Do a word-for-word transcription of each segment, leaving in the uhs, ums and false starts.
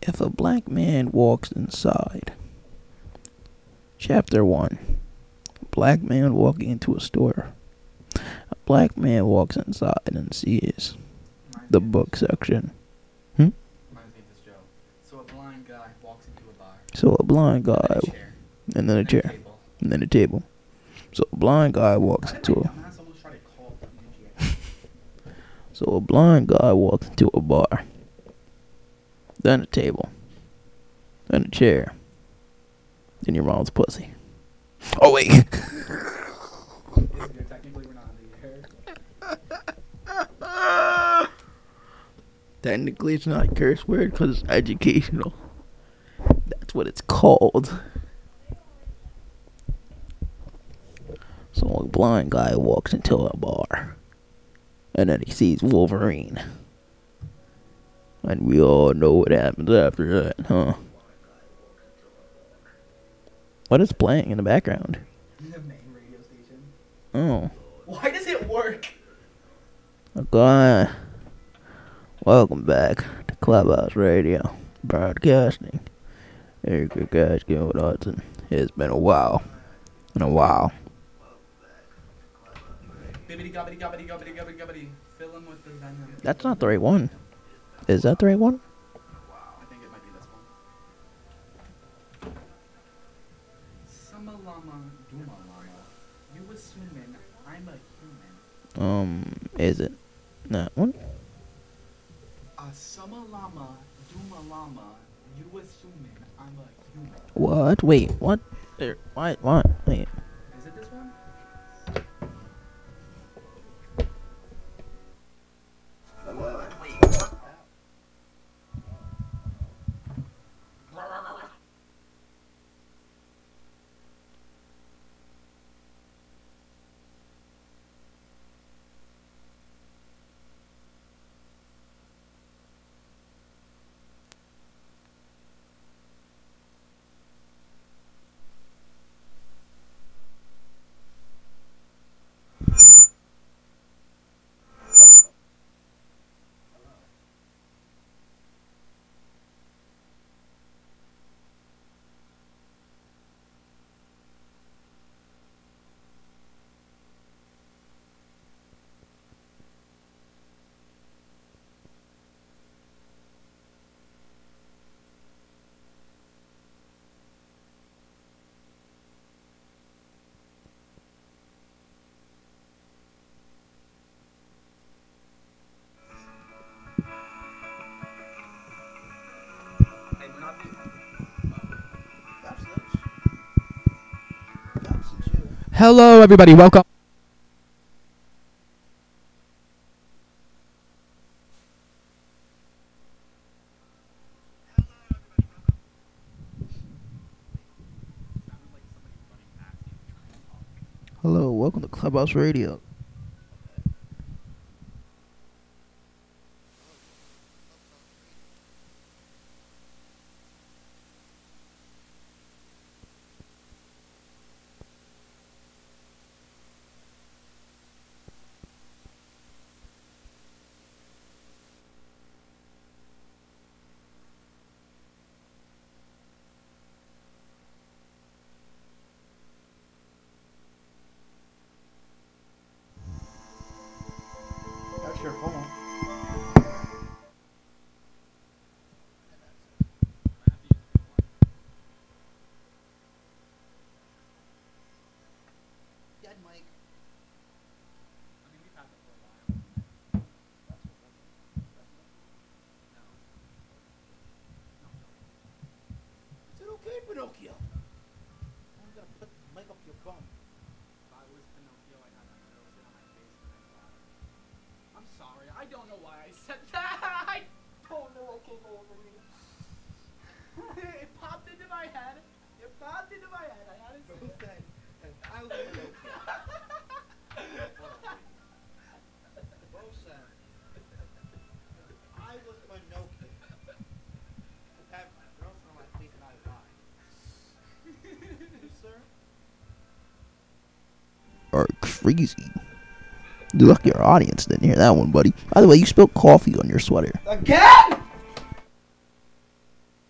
If a black man walks inside. Chapter one. A black man walking into a store. A black man walks inside and sees the book section. Hmm? So a blind guy walks into a bar. So a blind guy. And then a chair. And then a chair. And then a table. So a blind guy walks into a. So a blind guy walks into a bar. Then a table. Then a chair. Then your mom's pussy. Oh wait. Technically, we're not in the air. Technically, it's not a curse word because it's educational. That's what it's called. So a blind guy walks into a bar. And then he sees Wolverine. And we all know what happens after that, huh? What is playing in the background? The main radio station. Oh. Why does it work? Okay. Welcome back to Clubhouse Radio Broadcasting. Eric guys, Gil Dodson. It's been a while. In a while. Bibbidi gobbidi gobbidi gobbidi gobbidi gobbidi. Fill him with the venom. That's not the right one. Is that the right one? I think it might be this one. Sumalama Dumalama. You assuming I'm a human. Um, is it that one? A Sumalama Dumalama. You assuming I'm a human. What? Wait, what? There, what? What? Wait. Is it this one? Hello, everybody. Welcome. Hello, welcome to Clubhouse Radio. That's your phone. Dead Mike. I mean, we've had that for a while. Is it okay, Pinocchio? I'm gonna put the mic up your bum. If I was Pinocchio, I'd have that little shit on my face when I saw it. I'm sorry. I don't know why I said that. I don't know what came over me. It popped into my head. It popped into my head. I had it. Both said, and I was Pinocchio. Both said, I was Pinocchio. Have girls on my face and I lied. You, sir? Are crazy. You lucky your audience didn't hear that one, buddy. By the way, you spilled coffee on your sweater. Again?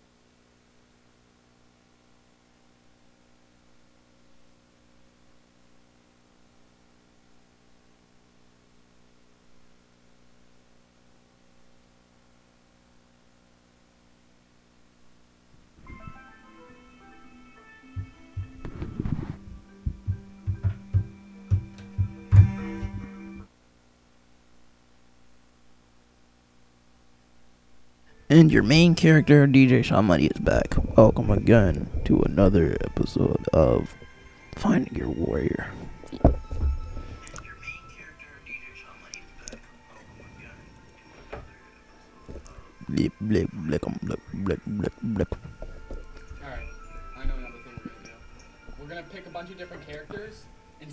And your main character, D J Shamani, is back. Welcome again to another episode of Finding Your Warrior. Blip, blip, blip, blip, blip, blip, blip. Alright, I know another thing we're gonna do. We're gonna pick a bunch of different characters and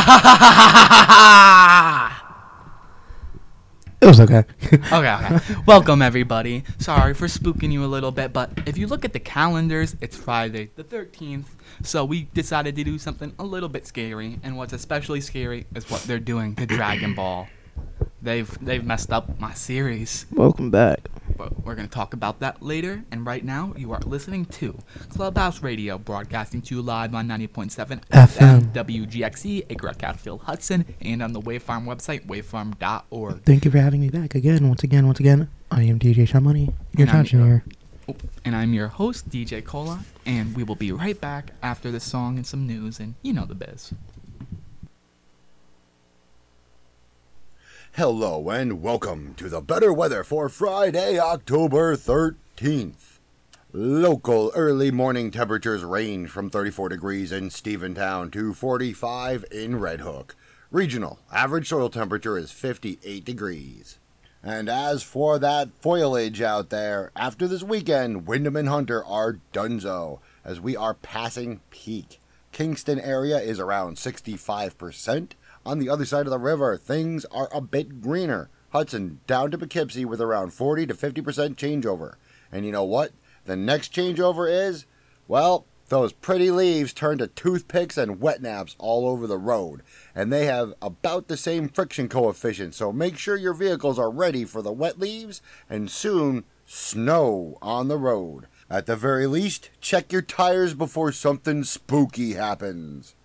It was okay. Okay, okay. Welcome, everybody. Sorry for spooking you a little bit, but if you look at the calendars, it's Friday the thirteenth. So we decided to do something a little bit scary, and what's especially scary is what they're doing to Dragon Ball. They've they've messed up my series. Welcome back. But we're going to talk about that later. And right now, you are listening to Clubhouse Radio, broadcasting to you live on ninety point seven F M. F M, W G X E, Acre Catfield Hudson, and on the Wavefarm website, wavefarm dot org. Thank you for having me back again. Once again, once again, I am D J Sean Money, your And I'm touch your- here. Oh, and I'm your host, D J Cola, and we will be right back after this song and some news, and you know the biz. Hello and welcome to the better weather for Friday, October thirteenth. Local early morning temperatures range from thirty-four degrees in Stephentown to forty-five in Red Hook. Regional average soil temperature is fifty-eight degrees. And as for that foliage out there, after this weekend, Windham and Hunter are donezo as we are passing peak. Kingston area is around sixty-five percent. On the other side of the river, things are a bit greener. Hudson down to Poughkeepsie with around forty to fifty percent changeover. And you know what? The next changeover is, well, those pretty leaves turn to toothpicks and wet naps all over the road. And they have about the same friction coefficient, so make sure your vehicles are ready for the wet leaves and soon snow on the road. At the very least, check your tires before something spooky happens.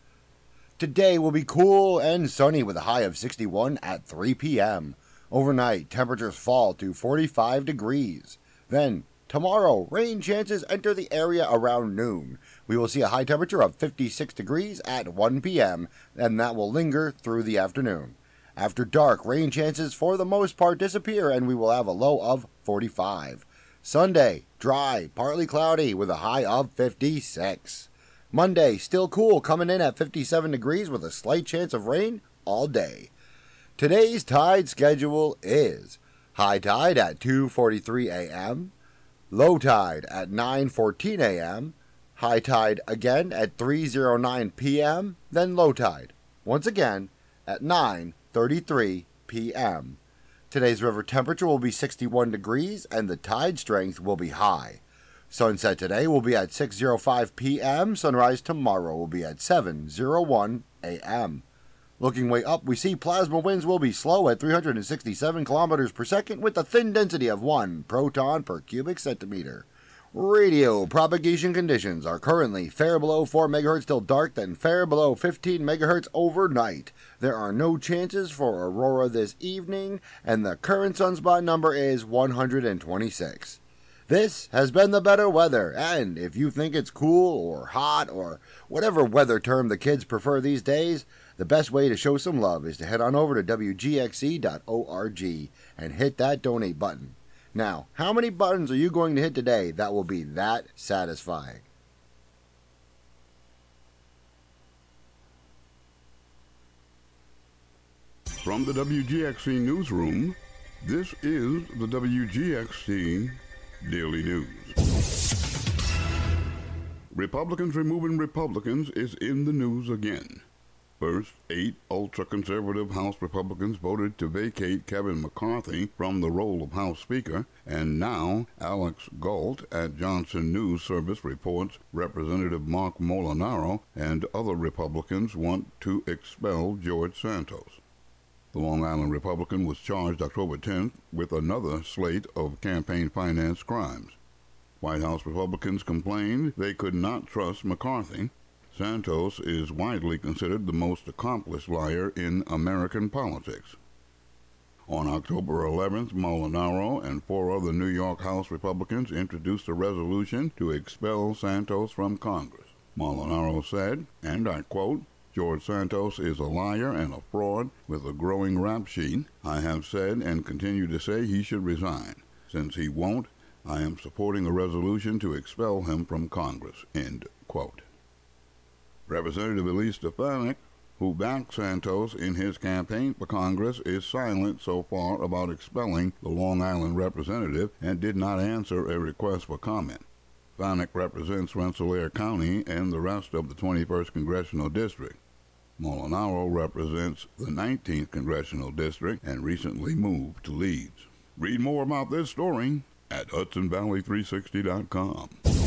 Today will be cool and sunny with a high of sixty-one at three p.m. Overnight, temperatures fall to forty-five degrees. Then, tomorrow, rain chances enter the area around noon. We will see a high temperature of fifty-six degrees at one p.m., and that will linger through the afternoon. After dark, rain chances for the most part disappear, and we will have a low of forty-five. Sunday, dry, partly cloudy with a high of fifty-six. Monday, still cool, coming in at fifty-seven degrees with a slight chance of rain all day. Today's tide schedule is high tide at two forty-three a.m., low tide at nine fourteen a.m., high tide again at three oh nine p.m., then low tide, once again, at nine thirty-three p.m. Today's river temperature will be sixty-one degrees and the tide strength will be high. Sunset today will be at six oh five p.m. Sunrise tomorrow will be at seven oh one a.m. Looking way up, we see plasma winds will be slow at three hundred sixty-seven kilometers per second with a thin density of one proton per cubic centimeter. Radio propagation conditions are currently fair below four megahertz till dark, then fair below fifteen megahertz overnight. There are no chances for aurora this evening, and the current sunspot number is one hundred twenty-six. This has been the better weather, and if you think it's cool or hot or whatever weather term the kids prefer these days, the best way to show some love is to head on over to W G X E dot org and hit that donate button. Now, how many buttons are you going to hit today that will be that satisfying? From the W G X C newsroom, this is the W G X C Daily News. Republicans removing Republicans is in the news again. First, eight ultra-conservative House Republicans voted to vacate Kevin McCarthy from the role of House Speaker, and now Alex Galt at Johnson News Service reports Representative Mark Molinaro and other Republicans want to expel George Santos. The Long Island Republican was charged October tenth with another slate of campaign finance crimes. White House Republicans complained they could not trust McCarthy. Santos is widely considered the most accomplished liar in American politics. On October eleventh, Molinaro and four other New York House Republicans introduced a resolution to expel Santos from Congress. Molinaro said, and I quote, "George Santos is a liar and a fraud with a growing rap sheet. I have said and continue to say he should resign. Since he won't, I am supporting a resolution to expel him from Congress." End quote. Representative Elise Stefanik, who backed Santos in his campaign for Congress, is silent so far about expelling the Long Island representative and did not answer a request for comment. Stefanik represents Rensselaer County and the rest of the twenty-first Congressional District. Molinaro represents the nineteenth Congressional District and recently moved to Leeds. Read more about this story at Hudson Valley three sixty dot com.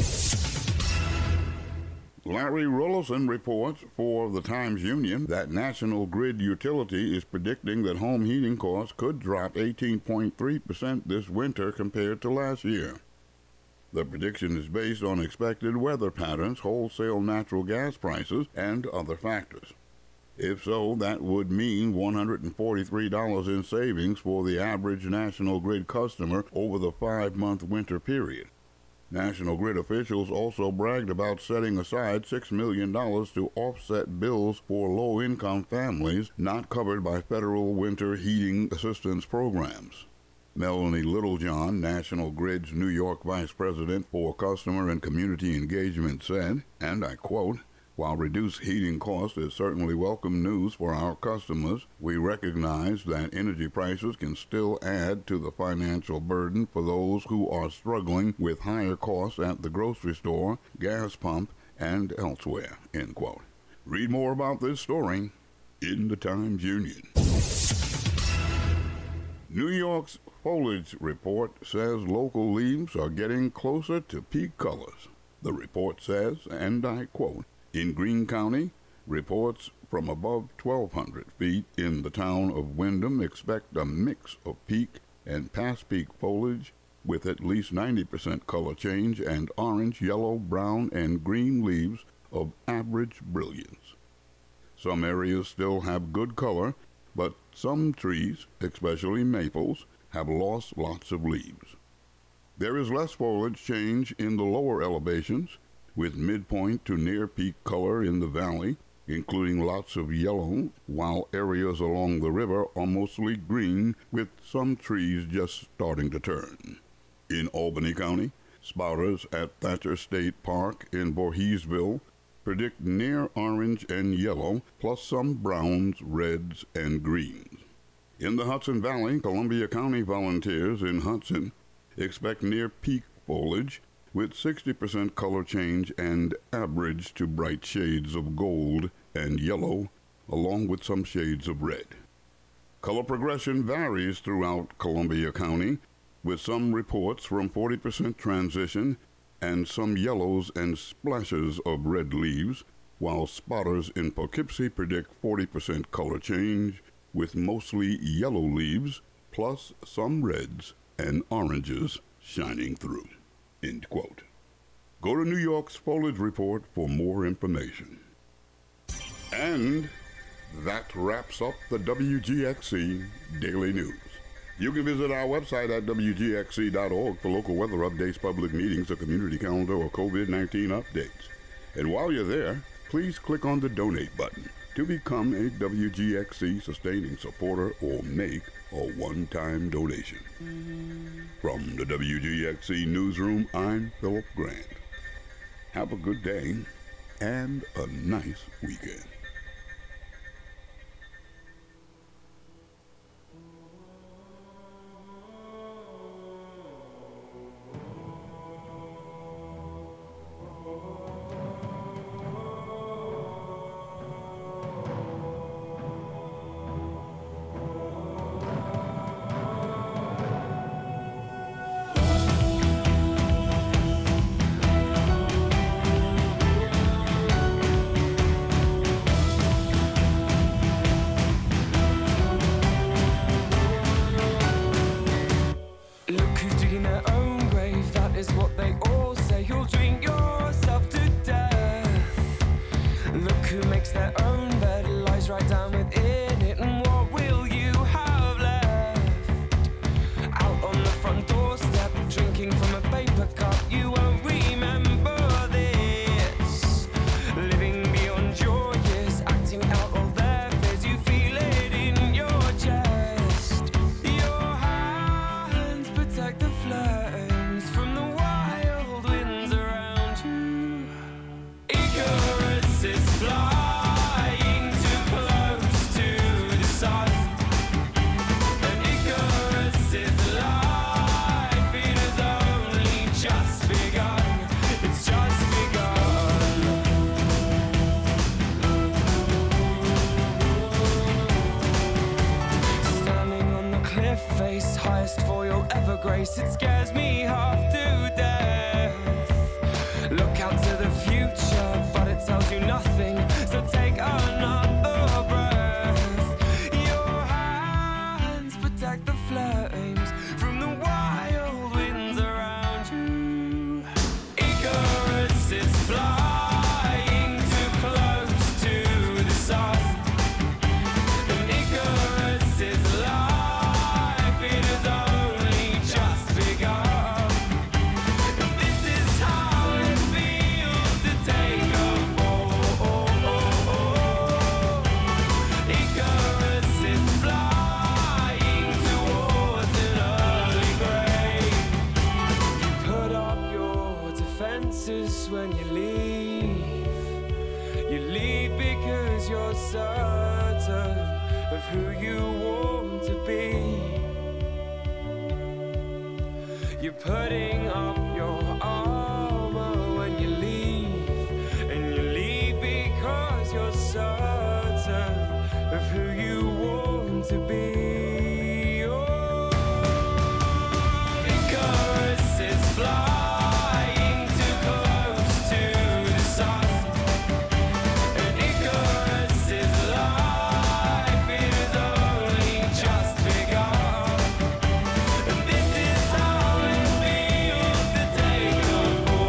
Larry Rullison reports for the Times-Union that National Grid Utility is predicting that home heating costs could drop eighteen point three percent this winter compared to last year. The prediction is based on expected weather patterns, wholesale natural gas prices, and other factors. If so, that would mean one hundred forty-three dollars in savings for the average National Grid customer over the five-month winter period. National Grid officials also bragged about setting aside six million dollars to offset bills for low-income families not covered by federal winter heating assistance programs. Melanie Littlejohn, National Grid's New York Vice President for Customer and Community Engagement, said, and I quote, "While reduced heating cost is certainly welcome news for our customers, we recognize that energy prices can still add to the financial burden for those who are struggling with higher costs at the grocery store, gas pump, and elsewhere." End quote. Read more about this story in the Times-Union. New York's foliage report says local leaves are getting closer to peak colors. The report says, and I quote, "In Greene County, reports from above twelve hundred feet in the town of Windham expect a mix of peak and past peak foliage with at least ninety percent color change and orange, yellow, brown, and green leaves of average brilliance. Some areas still have good color, but some trees, especially maples, have lost lots of leaves. There is less foliage change in the lower elevations, with midpoint to near peak color in the valley, including lots of yellow, while areas along the river are mostly green, with some trees just starting to turn. In Albany County, spotters at Thatcher State Park in Voorheesville predict near orange and yellow, plus some browns, reds, and greens. In the Hudson Valley, Columbia County volunteers in Hudson expect near peak foliage, with sixty percent color change and average to bright shades of gold and yellow, along with some shades of red. Color progression varies throughout Columbia County, with some reports from forty percent transition and some yellows and splashes of red leaves, while spotters in Poughkeepsie predict forty percent color change, with mostly yellow leaves, plus some reds and oranges shining through. End quote. Go to New York's Foliage Report for more information. And that wraps up the W G X C Daily News. You can visit our website at W G X C dot org for local weather updates, public meetings, a community calendar, or COVID nineteen updates. And while you're there, please click on the donate button to become a W G X C sustaining supporter or make a one-time donation. From the W G X C Newsroom, I'm Philip Grant. Have a good day and a nice weekend. Big answers when you leave. You leave because you're certain of who you want to be. You're putting up your armor when you leave, and you leave because you're certain of who you want to be. Oh, Icarus is flying too close to the sun, and Icarus's life is only just begun. And this is how it feels to take a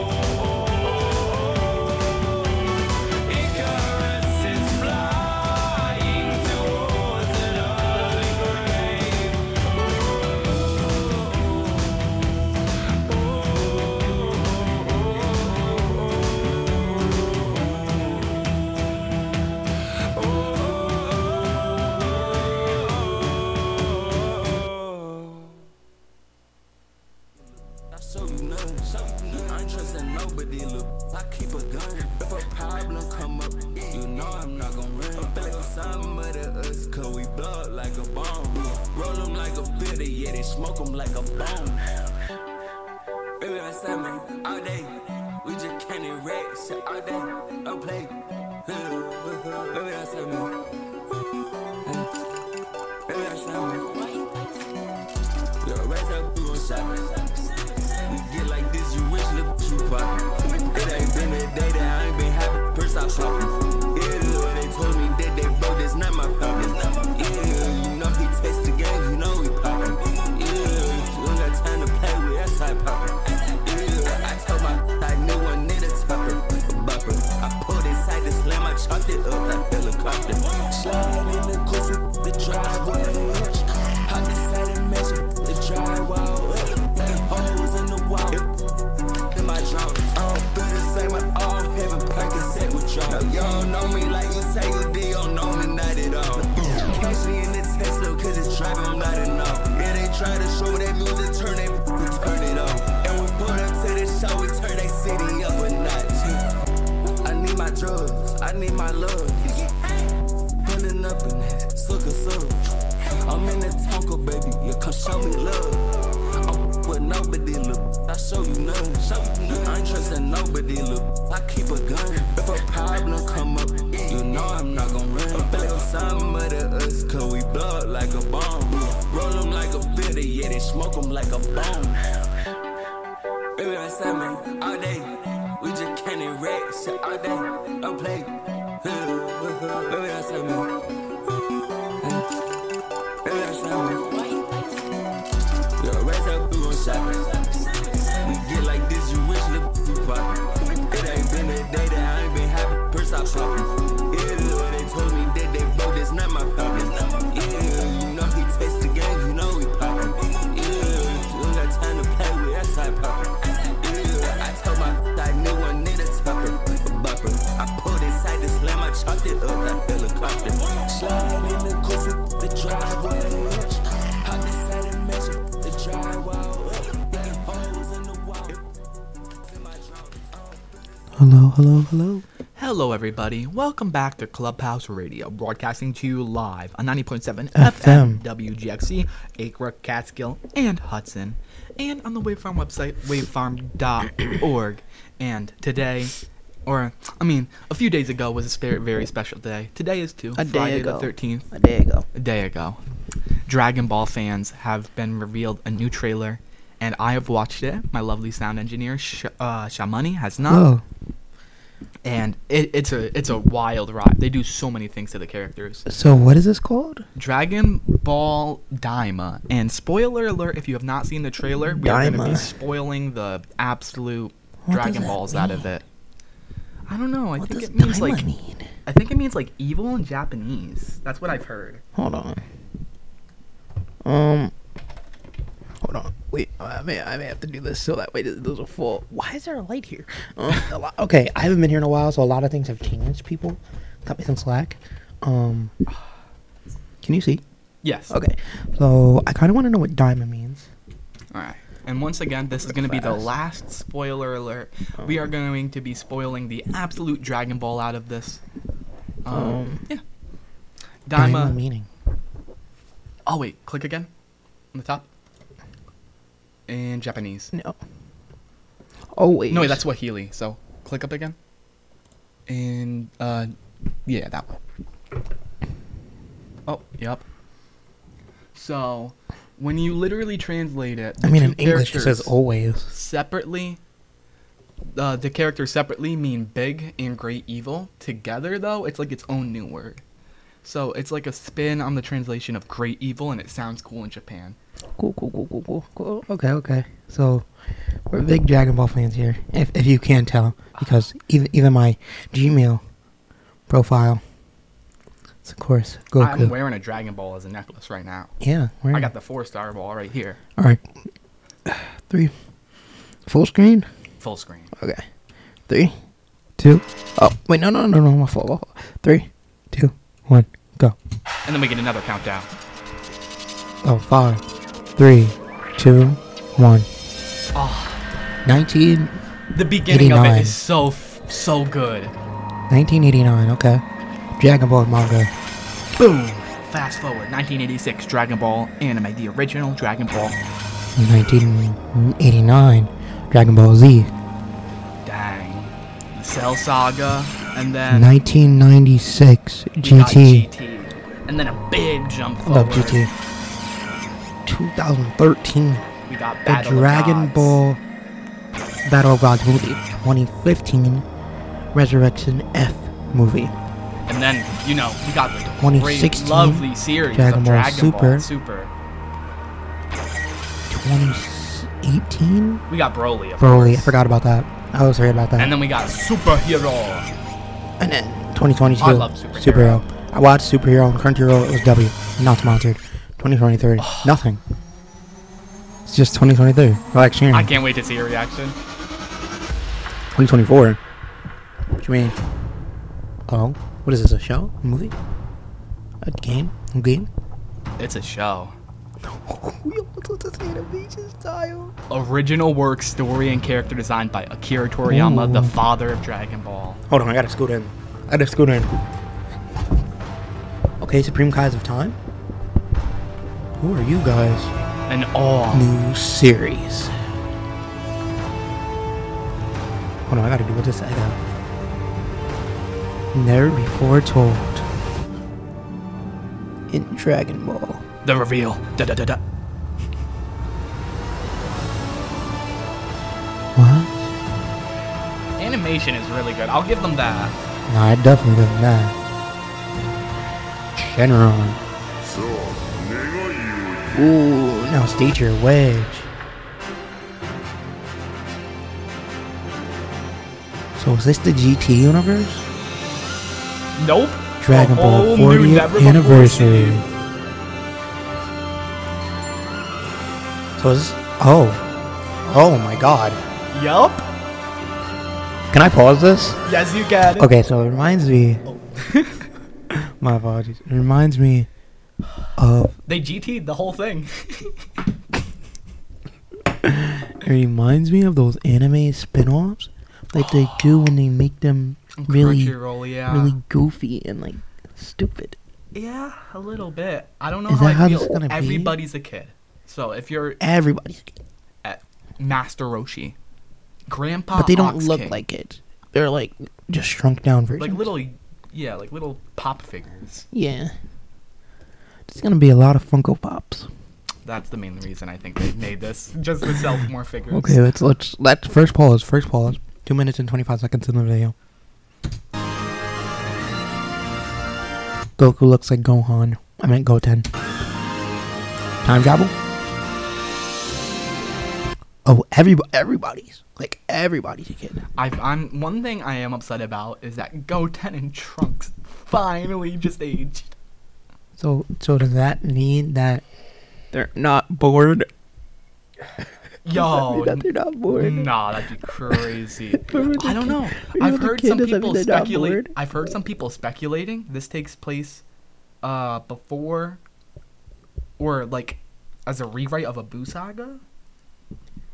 fall. Icarus is flying towards an early grave. I show you nothing, I ain't trusting nobody, look, I keep a gun. If a problem come up, you know I'm not gon' run. I'm like some of the us, cause we blow up like a bomb. Roll them like a filter, yeah, they smoke them like a bomb. Baby, I said, man, all day, we just can't erase shit all day, don't play. Baby, I said, man, baby, I said, man, yo, raise up, we gon' shop. You get like this, you wish the you pop. It ain't been a day that I ain't been happy, first I pop. Yeah, they told me that they broke, that's not my problem. Yeah, you know he takes the game, you know he poppin'. Yeah, you ain't got time to play with, that's how I poppin'. Yeah, I told my I knew one need a topper, a bopper. I pulled inside the slam, I chopped it up like helicopter. Slide in the goofy, the driveway. Hop inside and measure the drywall. Holes in the wall, in my drawers. I don't feel the same, I all heaven Percocet with y'all. Now y'all know me like you say you did, y'all know me not at all. Catch me in the Tesla, cause it's driving, I'm not enough. Yeah, they try to show that music, turn it, we turn it off. And we put up to the show, we turn that city up a notch. I need my drugs, I need my love. Pulling up in that sucker sub. I'm in the Tonka, baby, you come show me love. But nobody look, I show you none. Show you none. I ain't trusting nobody look, I keep a gun. If a problem come up, you know I'm not gon' run. I'm like some of the us, cause we blow up like a bomb. Roll them like a filter, yeah, they smoke them like a bomb. Baby, I said, man, all day, we just can't erase shit all day, don't play. Baby, I said, man, baby, I said, man. Yo, raise up, we gon' shop. We get like this, you wish the you pop. It ain't been a day that I ain't been happy, first I pop. Yeah, they told me that they broke, that's not my problem. Yeah, you know he takes the game, you know he poppin'. Yeah, you ain't got time to play with, that's how I poppin'. Yeah, I told my I knew one need a topper, a bopper. I pulled inside the slam, I chopped it up like helicopter. Slide in the goofy, the driveway. Hop inside and measure the drywall. Holes in the wall. In my drawers. Hello, hello, hello. Hello, everybody. Welcome back to Clubhouse Radio, broadcasting to you live on ninety point seven F F M, M. W G X C, Acre, Catskill, and Hudson, and on the Wavefarm website, wavefarm dot org. And today, or, I mean, a few days ago was a very, very special day. Today is too. A day Friday ago. the thirteenth. A day ago. A day ago. Dragon Ball fans have been revealed a new trailer, and I have watched it. My lovely sound engineer, Sh- uh, Shamani, has not. Whoa. And it, it's a it's a wild ride. They do so many things to the characters. So what is this called? Dragon Ball Daima. And spoiler alert, if you have not seen the trailer, we are going to be Daima. spoiling the absolute What Dragon does that Balls out of mean? it. I don't know. I What think does it means Daima like mean? I think it means like evil in Japanese. That's what I've heard. Hold on. Um. Hold on. Wait. I may I may have to do this so that way there's a full. Why is there a light here? Um. a lot, okay. I haven't been here in a while, so a lot of things have changed. People, cut me some slack. Um. Can you see? Yes. Okay. So I kind of want to know what Daima means. All right. And once again, this is going to be the Fast. last spoiler alert. We are going to be spoiling the absolute Dragon Ball out of this. Um, Um, yeah. Daima Daima. meaning. Oh wait, click again on the top. In Japanese. No. Oh wait. No, wait, that's Swahili. So click up again. And uh, yeah, that one. Oh, yep. So when you literally translate it, I the mean, two in English it says characters always. separately. Uh, the characters separately mean big and great evil. Together, though, it's like its own new word. So it's like a spin on the translation of great evil, and it sounds cool in Japan. Cool, cool, cool, cool, cool, cool. Okay, okay. So we're big Dragon Ball fans here, if if you can tell, because even even my Gmail profile, it's of course Goku. I'm wearing a Dragon Ball as a necklace right now. Yeah, we're I got the four-star ball right here, all right. Three, full screen. full screen. Okay. Three, two. Oh wait, no, no, no, no, my fault. Three, two, one, go. And then we get another countdown. Oh, five, three, two, one. Oh, Nineteen, the beginning of it eighty-nine. is so f- so good. nineteen eighty-nine. Okay. Dragon Ball manga. Boom. Fast forward, nineteen eighty-six, Dragon Ball anime, the original Dragon Ball. nineteen eighty-nine. Dragon Ball Z. Dang. The Cell Saga, and then nineteen ninety-six. we G got T. G T. And then a big jump I forward. love G T. twenty thirteen. We got The Battle of Dragon Gods. Ball Battle of Gods movie. twenty fifteen. Resurrection F movie. And then, you know, we got the twenty great, sixteen lovely series Dragon of Ball Dragon Super. Ball Super. twenty eighteen. We got Broly, of Broly. I course. forgot about that. I was sorry about that. And then we got Superhero. And then twenty twenty-two. I love Superhero. I watched Superhero on Crunchyroll. It was W. Not sponsored. twenty twenty-three. Nothing. It's just twenty twenty-three. Relax, sharing. I can't wait to see your reaction. twenty twenty-four. What you mean? Oh, what is this? A show? A movie? A game? A game? It's a show. What's this animation style? Original work, story, and character designed by Akira Toriyama, the Ooh. father of Dragon Ball. Hold on, I gotta scoot in. I gotta scoot in. Okay, Supreme Kais of Time. Who are you guys? And all. New series. Hold on, I gotta do what this I got. Never before told. In Dragon Ball. The reveal. Da da da da. What? Animation is really good. I'll give them that. Nah, I definitely did that. Shenron. Ooh, now state your wedge. So is this the G T universe? Nope. Dragon A Ball whole new fortieth never before anniversary. seen. So is this, oh, oh my God! Yup. Can I pause this? Yes, you can. Okay, so it reminds me. My apologies. It reminds me of. They G T'd the whole thing. It reminds me of those anime spin-offs, like they do when they make them really, Crunchyroll, yeah. really goofy and like stupid. Yeah, a little bit. I don't know Is how that I how feel. this is gonna be? Everybody's a kid. So if you're Everybody's, at Master Roshi, Grandpa but they don't Ox look King, like it. They're like just shrunk down versions. like little, yeah, like little pop figures. Yeah. There's gonna be a lot of Funko Pops. That's the main reason I think they made this, just to sell more figures. Okay, let's let's let's first pause. First pause. Two minutes and twenty-five seconds in the video. Goku looks like Gohan. I meant Goten. Time travel. Oh, everybody, everybody's like everybody's a kid. I've, I'm one thing I am upset about is that Goten and Trunks finally just aged. So, so does that mean that they're not bored? Yo, that they're not bored. nah, that'd be crazy. Remember the I don't kid- know. remember I've the heard kid some doesn't people mean they're not speculate. bored? I've heard some people speculating this takes place, uh, before, or like, as a rewrite of a Buu saga.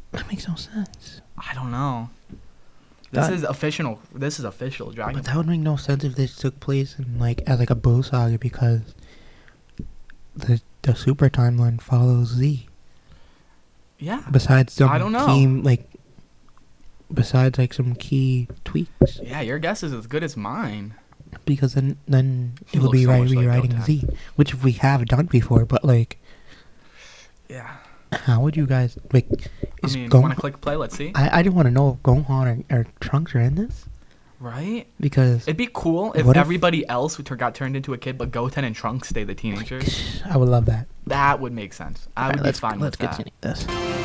That makes no sense. I don't know. This That- is official. This is official Dragon But Ball. that would make no sense if this took place in like as like a Buu saga because the the super timeline follows Z. Yeah. Besides some I don't know. key like besides like some key tweaks. Yeah, your guess is as good as mine. Because then then He it would be looks so right much like rewriting Goten. Z, which we have done before. But like, Yeah. how would you guys like? I Is mean, Gohan? want to click play? Let's see. I I just want to know if Gohan or, or Trunks are in this Right? because It'd be cool if What if- everybody else who tur- got turned into a kid, but Goten and Trunks stay the teenagers. I would love that. That would make sense. I Alright, would let's be fine let's with that. continue this.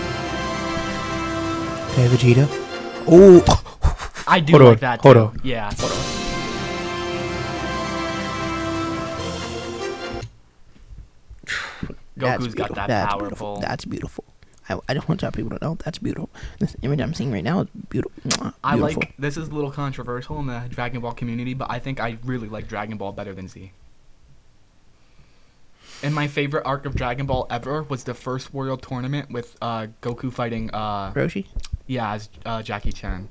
Okay, Vegeta. Oh, I do Hold like on, that hold too. on. Yeah. that's Goku's got beautiful. that That's powerful. beautiful. That's beautiful. I, I just want y'all people to know that's beautiful. This image I'm seeing right now is beautiful. Mwah, I beautiful. like this is a little controversial in the Dragon Ball community, but I think I really like Dragon Ball better than Z. And my favorite arc of Dragon Ball ever was the first World Tournament with uh, Goku fighting uh Roshi. yeah as uh, Jackie Chan.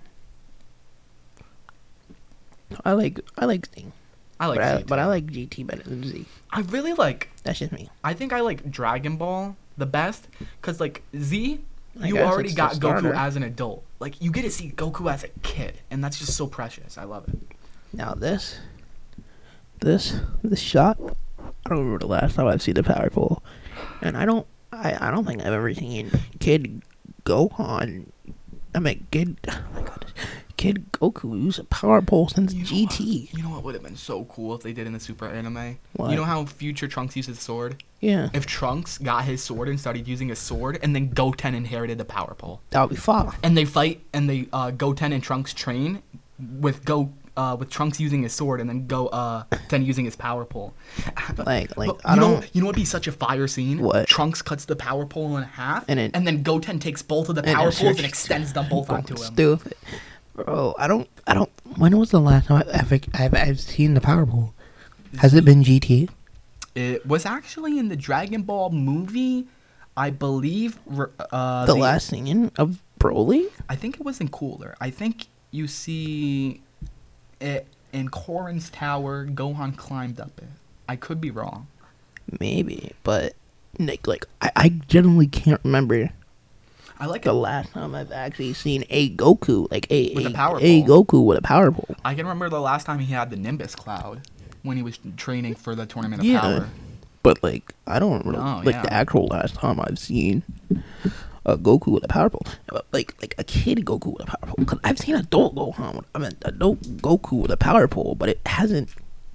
I like I like Z, I like but, I, Z but I too. like G T better than Z. I really like. That's just me. I think I like Dragon Ball the best because like Z, I you guess already it's the got Goku starter. as an adult. Like you get to see Goku as a kid, and that's just so precious. I love it. Now this, this, this shot. I don't remember the last time I've seen the power pole, And I don't I, I don't think I've ever seen Kid Gohan. I mean Kid oh my goodness, Kid Goku use a power pole since You know G what- T. You know what would have been so cool if they did in the Super Anime? What? You know how future Trunks uses his sword? Yeah, If Trunks got his sword and started using his sword, and then Goten inherited the power pole, that would be fun. and they fight, and they uh, Goten and Trunks train with Go uh, with Trunks using his sword, and then Go uh, Ten using his power pole. Like like But I you know, don't. you know what'd be such a fire scene? What? Trunks cuts the power pole in half, And it- then Goten takes both of the and power it's poles just- and extends them both onto him. Stupid. Bro, I don't I don't. When was the last time I've I've, I've, I've seen the power pole? Has it been G T? It was actually in the Dragon Ball movie, I believe. r- Uh, The they- last scene of Broly? I think it was in Cooler. I think you see it in Korin's tower. Gohan climbed up it. I could be wrong. Maybe, but like like I, I generally can't remember I like the it. last time I've actually seen a Goku, like a With a, a power a pole. Goku with a power pole. I can remember the last time he had the Nimbus Cloud when he was training for the Tournament of Yeah. Power. But like I don't remember No, like yeah. the actual last time I've seen a Goku with a power pole. Like like a kid Goku with a power pole. Cause I've seen adult Gohan. With, I mean adult Goku with a power pole, but it hasn't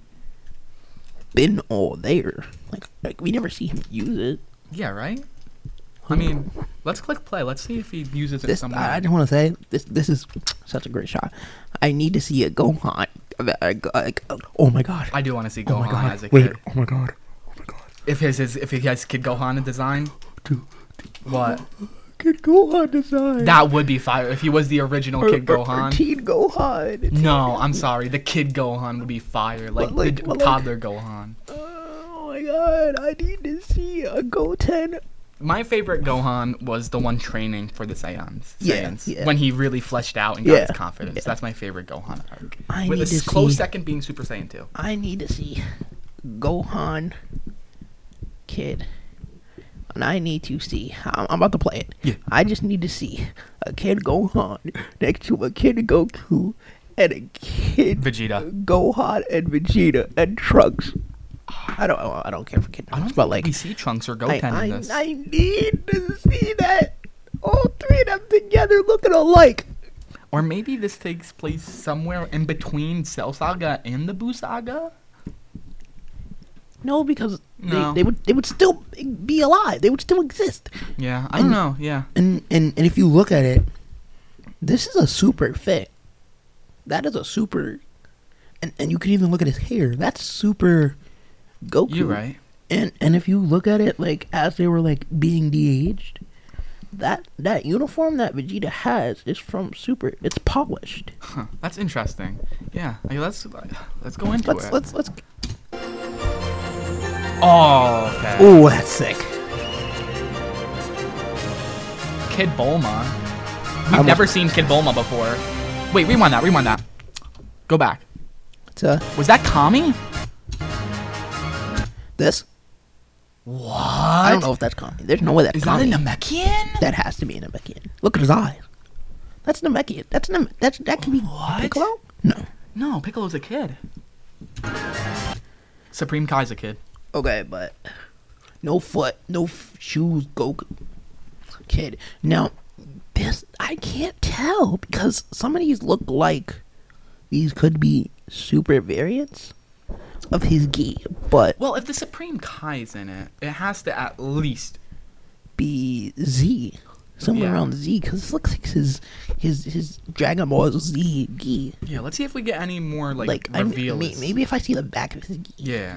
been all there. Like like we never see him use it. Yeah, right? I mean, let's click play. Let's see if he uses it This somewhere. I, I just want to say this. This is such a great shot. I need to see a Gohan. Like, like, oh my god. I do want to see Oh my Gohan god. as a Wait. kid. Oh my god. Oh my god. If his, his if he has Kid Gohan in design, Dude, what? Kid Gohan design. That would be fire. If he was the original Or- Kid or- or Gohan. Teen Gohan. No, I'm sorry. The Kid Gohan would be fire. Like, But like- the but like- toddler Gohan. Oh my god. I need to see a Goten. My favorite Gohan was the one training for the Saiyans. Yeah, Saiyans, yeah. When he really fleshed out and got Yeah, his confidence. yeah. That's my favorite Gohan arc. I With need a to close see- second being Super Saiyan two. I need to see Gohan Kid. And I need to see. I'm, I'm about to play it. Yeah. I just need to see a Kid Gohan next to a Kid Goku and a Kid Vegeta. Gohan and Vegeta and Trunks. I don't. I don't care for Kid I don't Trunks, but think like we see Trunks or I, Goten I, in this. I need to see that all three of them together looking alike. Or maybe this takes place somewhere in between Cell Saga and the Buu Saga? No, because No. they, they would they would still be alive. They would still exist. Yeah, I don't And- know. Yeah. And, and and if you look at it, this is a super fit. That is a super, and and you can even look at his hair. That's super Goku. You're right. And and if you look at it like as they were like being de-aged, that that uniform that Vegeta has is from Super. It's polished. Huh. That's interesting. Yeah. Like, let's let's go into Let's it. let's let's. Oh, okay. Oh, that's sick. Kid Bulma. We've almost- never seen Kid Bulma before. Wait, rewind that, rewind that. Go back. It's uh, Was that Kami? this. What? I don't know if that's Kami. There's no way that's Is that a Kami. Namekian? That has to be a Namekian. Look at his eyes. That's Namekian. That's Nem- That's that can be What? Piccolo. No. No, Piccolo's a kid. Supreme Kai's a kid. Okay, but no foot, no f- shoes, Goku. Kid. Now, this I can't tell because some of these look like these could be super variants of his gi, but Well, if the Supreme Kai's in it, it has to at least. be Z. Somewhere Yeah. around Z, because this looks like his his his Dragon Ball Z gi. Yeah, let's see if we get any more like, Like, I, reveals. may, maybe if I see the back of his gi. Yeah.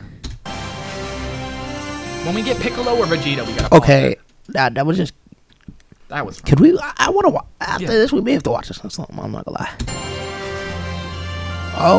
When we get Piccolo or Vegeta, we gotta. pause Okay, it. that that was just. That was. Fun. Could we? I, I want to watch after Yeah. this. We may have to watch this on something. I'm not gonna lie. Oh,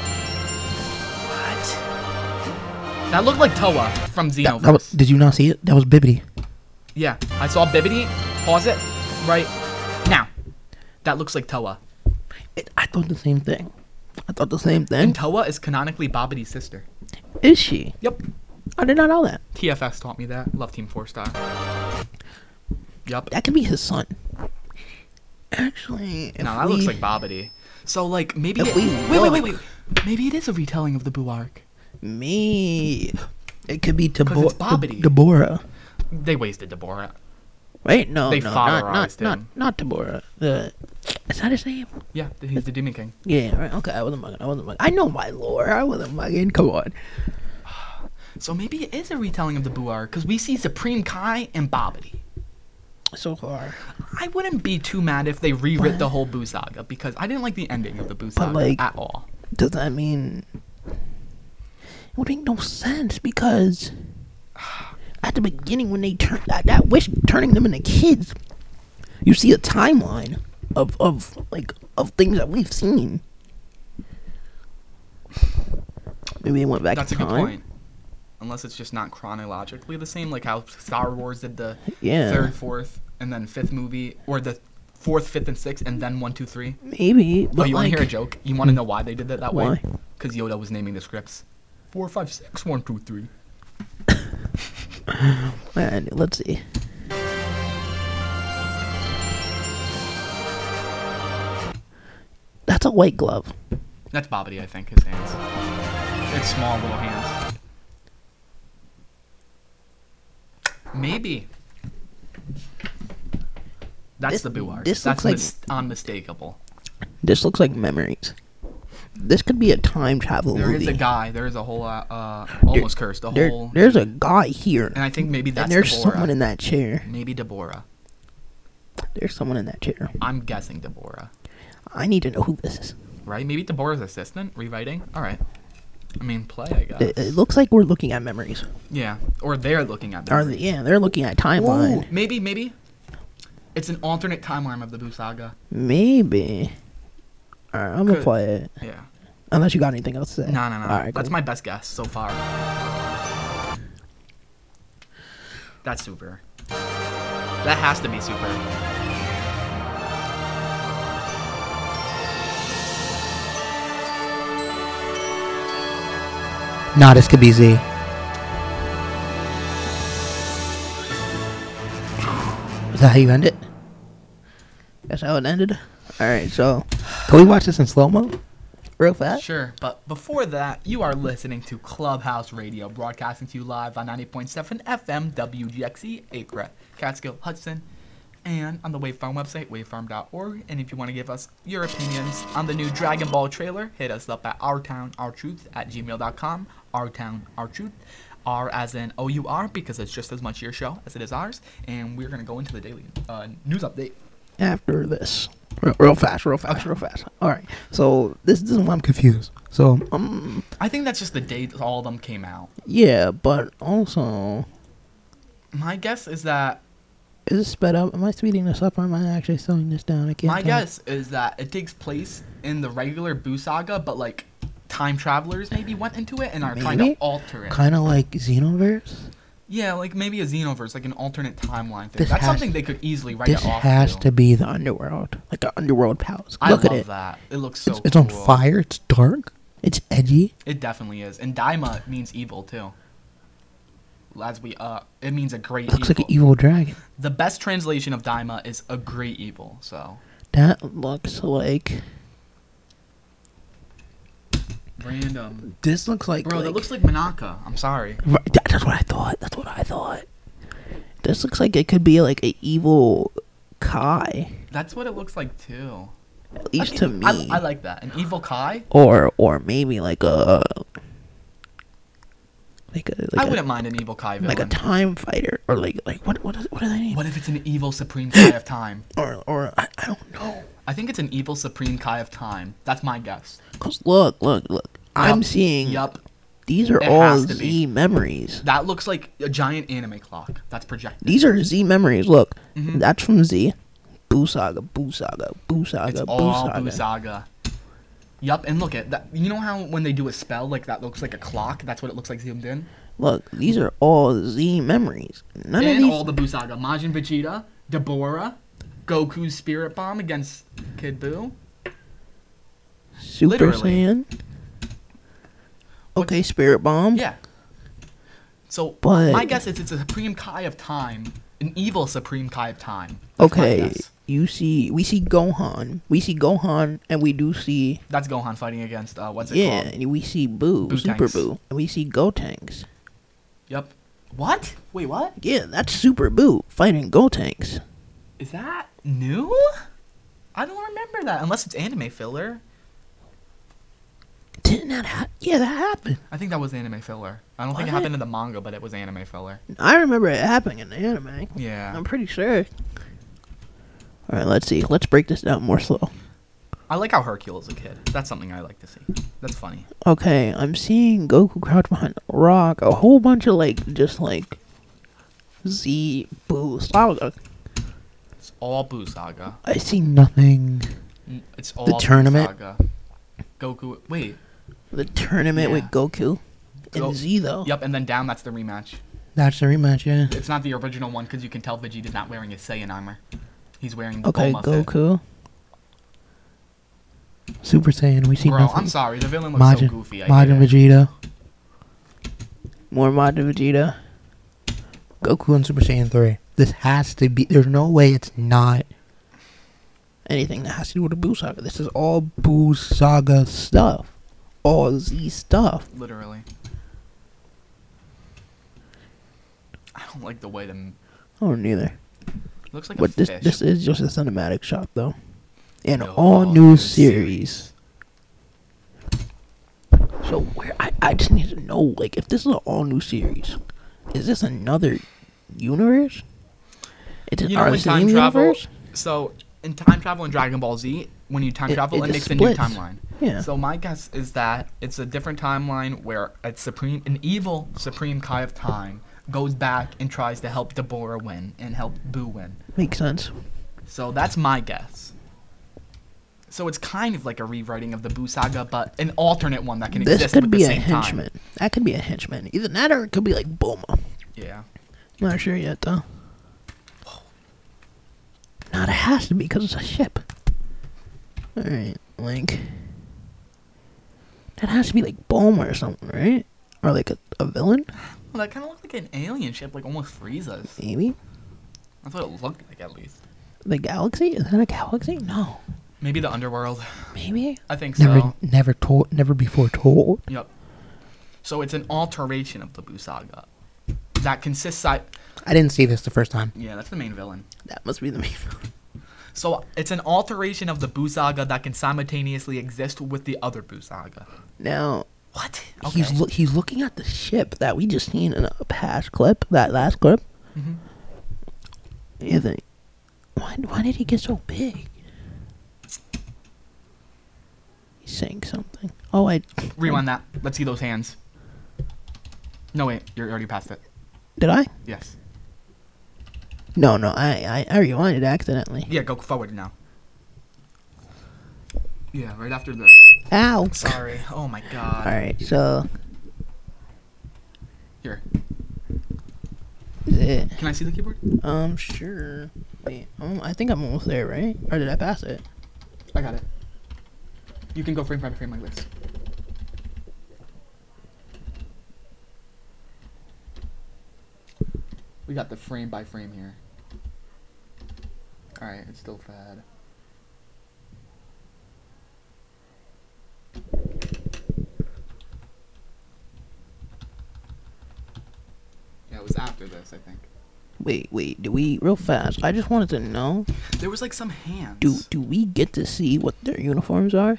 What? That looked like Toa from that, Xenoverse. that was, did you not see it? That was Bibbidi. Yeah, I saw Bibbidi. Pause it. Right now. That looks like Toa. It, I thought the same thing. I thought the same thing. And Toa is canonically Babbidi's sister. Is she? Yep. I did not know that. T F X taught me that. Love Team Four Star. Yep. That could be his son. Actually, if No, that we, looks like Babidi. So like maybe. If It, we wait, wait, wait, look- wait. Maybe it is a retelling of the Buu arc. me. It could be Tabor- it's Babidi. Deborah. They wasted Deborah. Right? No, They no, not not fatherized not him. not Deborah. Uh, is that his name? Yeah, he's the Demon King. Yeah. Right. Okay. I wasn't mugging. I wasn't mugging. I know my lore. I wasn't mugging. Come on. So maybe it is a retelling of the Buu arc because we see Supreme Kai and Babidi. So far. I wouldn't be too mad if they rewrit the whole Buu saga because I didn't like the ending of the Buu saga like- at all. Does that mean it would make no sense because at the beginning when they turn that, that wish turning them into kids, you see a timeline of of like of things that we've seen. Maybe they went back That's in a good time. point. Unless it's just not chronologically the same, like how Star Wars did the Yeah. third, fourth, and then fifth movie, or the fourth, fifth, and sixth, and then one, two, three. Maybe, Oh, but you want like, to hear a joke? You want to know why they did it that way? Why? Because Yoda was naming the scripts. Four, five, six, one, two, three. man, let's see. That's a white glove. That's Babidi, I think, his hands. It's small little hands. Maybe. That's This- the Buu arc. this That's looks like- mis- unmistakable. This looks like memories. This could be a time travel There movie. is a guy. There is a whole, uh, uh almost cursed. A There, whole. there's a guy here, And I think maybe that's and there's Deborah. someone in that chair. Maybe Deborah. There's someone in that chair. I'm guessing Deborah. I need to know who this is. Right? Maybe Deborah's assistant rewriting. All right. I mean, play. I guess. It, it looks like we're looking at memories. Yeah. Or they're looking at. Are them. they, yeah, they're looking at timeline. Ooh, maybe, maybe. It's an alternate timeline of the Buu saga. Maybe. All right, I'm gonna Could- play it. Yeah. Unless you got anything else to say. No, no, no. All right, That's cool. my best guess so far. That's super. That has to be super. Nah, this could be Z. Is that how you end it? That's how it ended? Alright, so can we watch this in slow mo? Real fast? Sure, but before that, you are listening to Clubhouse Radio, broadcasting to you live on ninety point seven F M W G X E, Acre, Catskill, Hudson, and on the Wavefarm website, wavefarm dot org. And if you want to give us your opinions on the new Dragon Ball trailer, hit us up at ourtownourtruth at gmail dot com, ourtownourtruth, R as in O U R, because it's just as much your show as it is ours. And we're going to go into the daily uh, news update. After this. Real, real fast, real fast, Okay. real fast. Alright, so this, this is why I'm confused. So, um, I think that's just the date all of them came out. yeah, but also, My guess is that is this sped up? Am I speeding this up or am I actually slowing this down? I can't My tell. guess is that it takes place in the regular Buu saga, but like time travelers maybe went into it and are trying to Maybe. alter it. Kind of like Xenoverse? Yeah, like maybe a Xenoverse, like an alternate timeline thing. This That's has- something they could easily write This it off has to. to be the underworld, like an underworld palace. I Look love at it. that. It looks so It's, it's on cool. fire. It's dark. It's edgy. It definitely is. And Daima means evil too. As we uh it means a great Looks evil. like an evil dragon. The best translation of Daima is a great evil, so That looks like. random. This looks like. Bro, like, that looks like Monaka. I'm sorry. Right, that- that's what I thought. That's what I thought. This looks like it could be like an evil Kai, That's what it looks like too. at least Okay, to me. I, I like that. An evil Kai? or or maybe like a like a like I a, wouldn't mind an evil Kai villain. like a time fighter or like like what what is, what are they? What if it's an evil Supreme Kai of Time? Or or I, I don't know. I think it's an evil Supreme Kai of Time. That's my guess. Cause look look look, I'm Yup, seeing Yup. these are It all has to Z be. memories. That looks like a giant anime clock that's projected. These are Z memories. Look, Mhm. that's from Z. Boo Saga, Boo Saga, Boo Saga, It's Boo all Saga. Buu Saga. Yup, and look at that. You know how when they do a spell, like that looks like a clock? That's what it looks like zoomed in. Look, these are all Z memories. None of And these. all the Buu Saga. Majin Vegeta, Deborah, Goku's Spirit Bomb against Kid Buu. Super literally. Saiyan. Okay, Spirit Bomb. Yeah. So But- my guess is it's a Supreme Kai of Time, an evil Supreme Kai of Time. That's my Okay, guess. you see, we see Gohan. We see Gohan, and we do see That's Gohan fighting against uh, what's it yeah, called? and we see Boo, Boo Super Tanks. Boo, and we see Gotenks. Yep. What? Wait, what? Yeah, that's Super Boo fighting Gotenks. Is that new? I don't remember that unless it's anime filler. Didn't that ha- yeah, that happened. I think that was anime filler. I don't think it Was it? happened in the manga, but it was anime filler. I remember it happening in the anime. Yeah. I'm pretty sure. All right, let's see. Let's break this down more slow. I like how Hercule is a kid. That's something I like to see. That's funny. Okay, I'm seeing Goku crouch behind a rock. A whole bunch of like, just like Z Boo Saga. It's all Buu Saga. I see nothing. N- It's all The Buu tournament? Saga. Goku. Wait. The tournament Yeah. with Goku and Go- Z though. Yep, and then down. That's the rematch. That's the rematch, yeah. It's not the original one because you can tell Vegeta's not wearing his Saiyan armor. He's wearing the Okay, Bulma fit. Goku. Super Saiyan, we see Bro, nothing. I'm sorry. The villain looks so Majin, goofy. I Majin hate it. Vegeta. More Majin Vegeta. Goku and Super Saiyan three. This has to be. There's no way it's not anything that has to do with the Buu Saga. This is all Buu Saga stuff. All Z stuff. Literally. I don't like the way the m- Oh, neither. looks like a But this fish. this is just a cinematic shot, though. An No, all new series. So where I, I just need to know, like, if this is an all new series, is this another universe? It's an You know, in R C time M travel, universe? so in time travel in Dragon Ball Z, when you time It- travel, it it, just makes a new splits. timeline. Yeah. So my guess is that it's a different timeline where a supreme, an evil Supreme Kai of Time goes back and tries to help Deborah win and help Boo win. Makes sense. So that's my guess. So it's kind of like a rewriting of the Buu Saga, but an alternate one that can This exist could with be the a same henchman. That could be a henchman. Either that or it could be like Bulma. time. Yeah. Not sure yet, though. Not it has to be because it's a ship. Alright, like. That has to be like Bulma or something, right? Or like a, a villain, Well, that kind of looked like an alien ship, like almost Frieza's. maybe? That's what it looked like, at least. The galaxy? Is that a galaxy? No. Maybe the underworld. Maybe? I think so. Never never told never before told. Yep. So it's an alteration of the Buu Saga that consists. I I didn't see this the first time. yeah, that's the main villain. That must be the main So it's an alteration of the Buu Saga that can simultaneously exist with the other Buu Saga. Now What? he's loo- he's looking at the ship that we just seen in a past clip, that last clip. Mhm. You think why why did he get so big? He's saying something. Oh, I Rewind that. Let's see those hands. No wait, you're already past it. did I? Yes. No, no, I I, I rewinded accidentally. Yeah, go forward now. Yeah, right after the. Ow! Sorry. Oh my god. All right, so Here. Is it? Can I see the keyboard? Um, sure. Wait, um, I think I'm almost there, right? Or did I pass it? I got it. You can go frame by frame like this. We got the frame by frame here. Alright, it's still fad. Yeah, it was after this, I think. Wait, wait, do we, real fast, I just wanted to know, There was like some hands. do do we get to see what their uniforms are?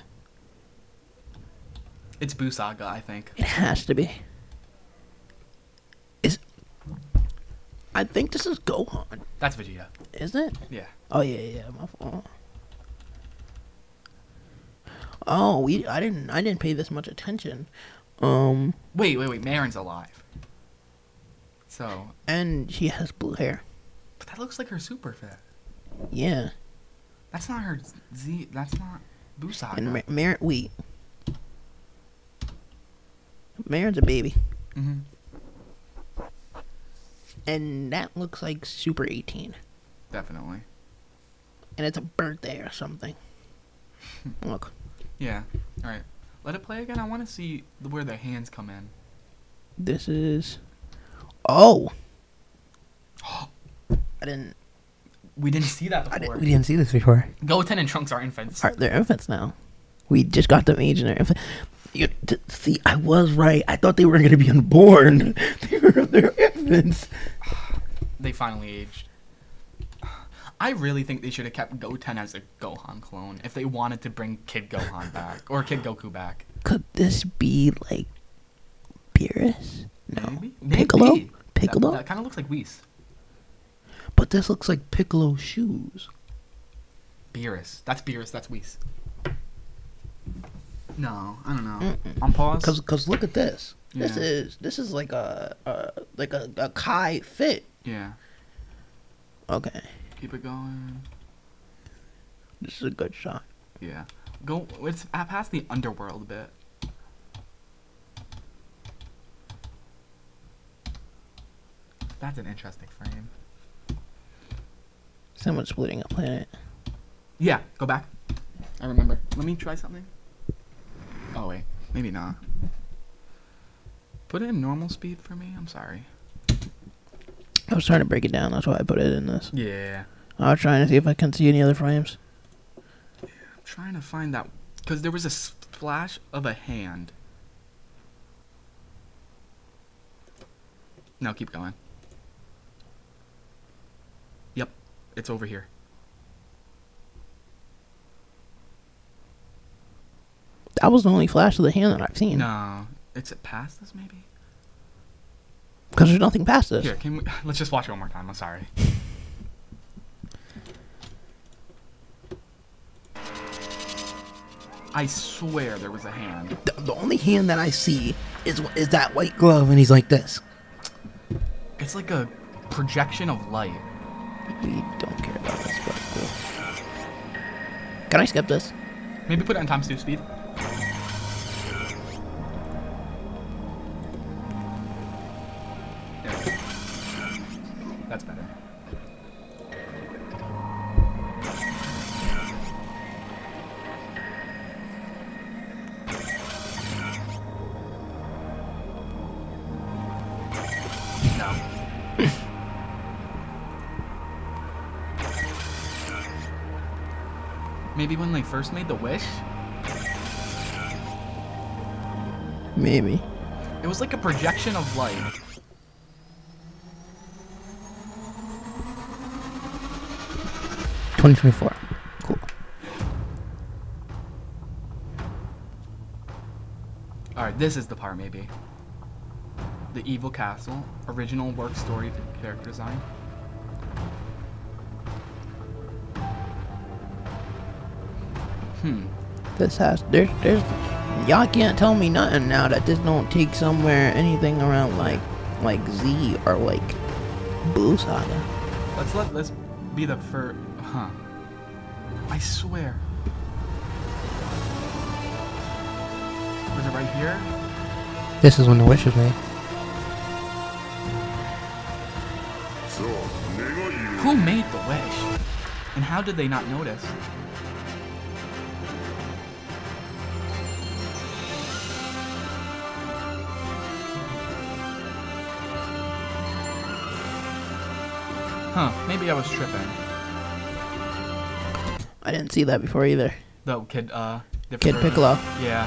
It's Buu Saga, I think. It has to be. Is, I think this is Gohan, That's Vegeta. isn't it? Yeah. Oh, yeah, yeah, my fault. Oh, we, I didn't, I didn't pay this much attention. Um, Wait, wait, wait. Marin's alive. So, and she has blue hair. but that looks like her super fit. Yeah. That's not her Z. That's not Buu Saga. And Mar- Mar- wait. Marin's a baby. hmm And that looks like Super eighteen. Definitely. And it's a birthday or something. Look. Yeah. All right. Let it play again. I want to see the, where the hands come in. This is... Oh! I didn't... We didn't see that I before. didn't we didn't see this before. Goten and Trunks are infants. Are, they're infants now. We just got them aged and they're infants. You, t- see, I was right. I thought they were going to be unborn. they were they're infants. They finally aged. I really think they should have kept Goten as a Gohan clone if they wanted to bring Kid Gohan back or Kid Goku back. Could this be, like, Beerus? No. Maybe. Piccolo? Maybe. Piccolo? That, that kind of looks like Whis. But this looks like Piccolo's shoes. Beerus. That's Beerus. That's Whis. No, I don't know. Mm-mm. On pause. Cause, cause look at this. This Yeah. is this is like a, a like a, a Kai fit. Yeah. Okay, Keep it going. this is a good shot. Yeah. Go. It's uh, past the underworld bit. That's an interesting frame. Someone splitting a planet. Yeah. Go back. I remember. Let me try something. Oh wait. Maybe not. Put it in normal speed for me. I'm sorry. I was trying to break it down. That's why I put it in this. Yeah. I was trying to see if I can see any other frames. I'm trying to find that because there was a splash of a hand. No, keep going. Yep, it's over here. That was the only flash of the hand that I've seen. No, it's past this maybe. Because there's nothing past this. Here, can we? Let's just watch it one more time. I'm sorry. I swear there was a hand. The, the only hand that I see is is that white glove, and he's like this. It's like a projection of light. We don't care about this, but cool. Can I skip this? Maybe put it on times two speed. There we go. That's better. No. Maybe when they first made the wish, Maybe. it was like a projection of light. twenty twenty-four. Cool. Alright, this is the part maybe. The Evil Castle, original work story character design. Hmm. This has there's there's y'all can't tell me nothing now that this don't take somewhere anything around like like Z or like Buu Saga. Let's let this be the first. Huh. I swear. Was it right here? This is when the wish was made. Who made the wish? And how did they not notice? Huh, maybe I was tripping. I didn't see that before either. The kid, uh... Kid version. Piccolo. Yeah.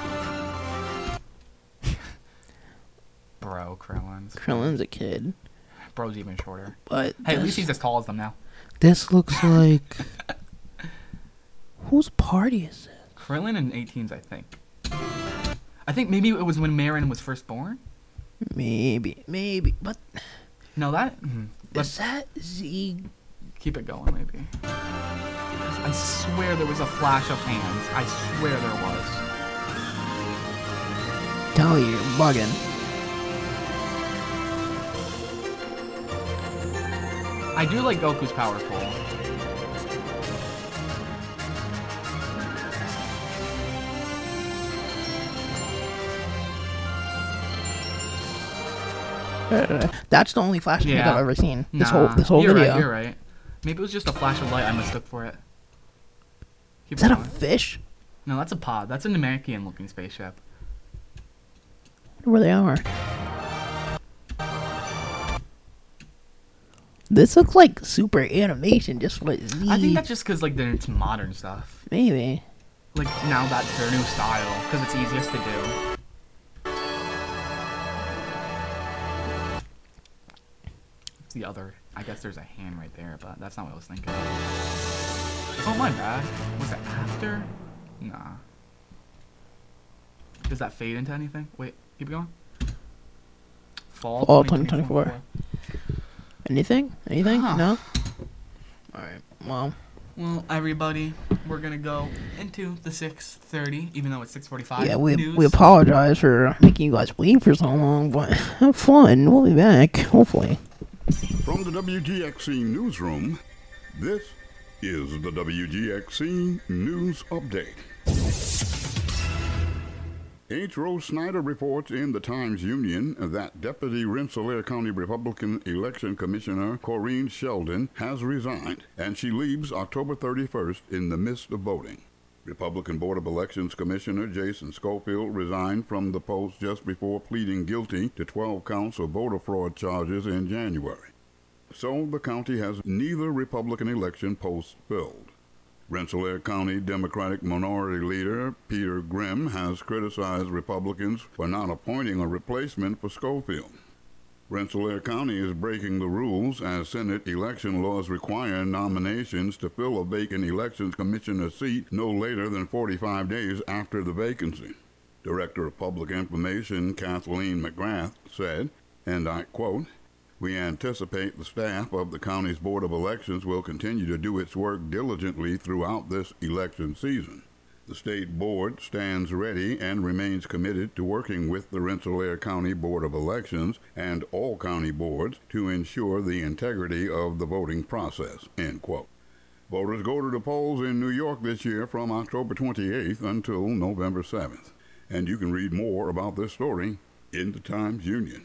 Bro, Krillin's. Krillin's a kid. Bro's even shorter. But Hey, at this, least he's as tall as them now. this looks like... Whose party is this? Krillin in eighteens, I think. I think maybe it was when Marin was first born? Maybe. Maybe. But No, that... Mm, is that Z? keep it going, maybe. I swear there was a flash of hands. I swear there was. Tell you, you're bugging. I do like Goku's power pole. Uh, That's the only flashing Yeah. I've ever seen. This Nah, whole this whole you're video. Right, you're right. Maybe it was just a flash of light I mistook for it. Keep Is that a going. fish? No, that's a pod. That's a Namekian looking spaceship. I wonder where they are. This looks like super animation, just what Z. I think that's just because like it's modern stuff. Maybe. Like now that's their new style because it's easiest to do. It's the other. I guess there's a hand right there, but that's not what I was thinking. Oh my bad. Was that after? Nah. Does that fade into anything? Wait, keep going. Fall, Fall twenty twenty twenty-four. Anything? Anything? Huh. No? Alright, well. Well, everybody, we're gonna go into the six thirty, even though it's six forty-five. Yeah, we, news. we apologize for making you guys wait for so long, but have fun. We'll be back, hopefully. From the W G X C newsroom, this is the W G X C News Update. H. Rose Snyder reports in the Times-Union that Deputy Rensselaer County Republican Election Commissioner Corrine Sheldon has resigned, and she leaves October thirty-first in the midst of voting. Republican Board of Elections Commissioner Jason Schofield resigned from the post just before pleading guilty to twelve counts of voter fraud charges in January. So the county has neither Republican election post filled. Rensselaer County Democratic Minority Leader Peter Grimm has criticized Republicans for not appointing a replacement for Schofield. Rensselaer County is breaking the rules as Senate election laws require nominations to fill a vacant elections commissioner seat no later than forty-five days after the vacancy. Director of Public Information Kathleen McGrath said, and I quote, "We anticipate the staff of the county's Board of Elections will continue to do its work diligently throughout this election season. The state board stands ready and remains committed to working with the Rensselaer County Board of Elections and all county boards to ensure the integrity of the voting process," end quote. Voters go to the polls in New York this year from October twenty-eighth until November seventh. And you can read more about this story in the Times-Union.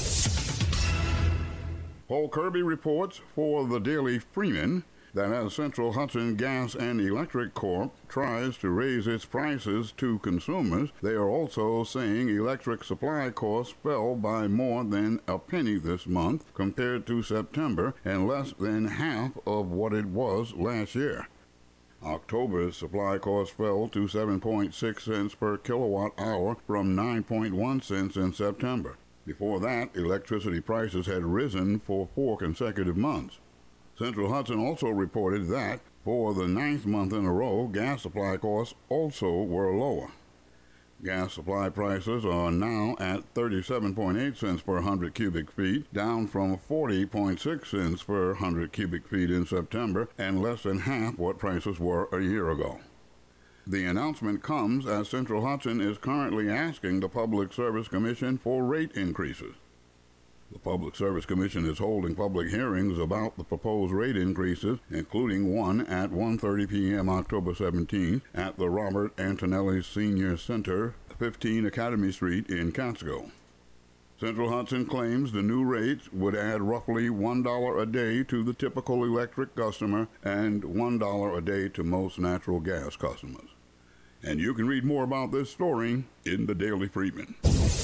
Paul Kirby reports for the Daily Freeman that as Central Hudson Gas and Electric Corp tries to raise its prices to consumers, they are also saying electric supply costs fell by more than a penny this month compared to September and less than half of what it was last year. October's supply costs fell to seven point six cents per kilowatt hour from nine point one cents in September. Before that, electricity prices had risen for four consecutive months. Central Hudson also reported that, for the ninth month in a row, gas supply costs also were lower. Gas supply prices are now at thirty-seven point eight cents per one hundred cubic feet, down from forty point six cents per one hundred cubic feet in September, and less than half what prices were a year ago. The announcement comes as Central Hudson is currently asking the Public Service Commission for rate increases. The Public Service Commission is holding public hearings about the proposed rate increases, including one at one thirty p.m. October seventeenth at the Robert Antonelli Senior Center, fifteen Academy Street in Catskill. Central Hudson claims the new rates would add roughly one dollar a day to the typical electric customer and one dollar a day to most natural gas customers. And you can read more about this story in the Daily Freeman.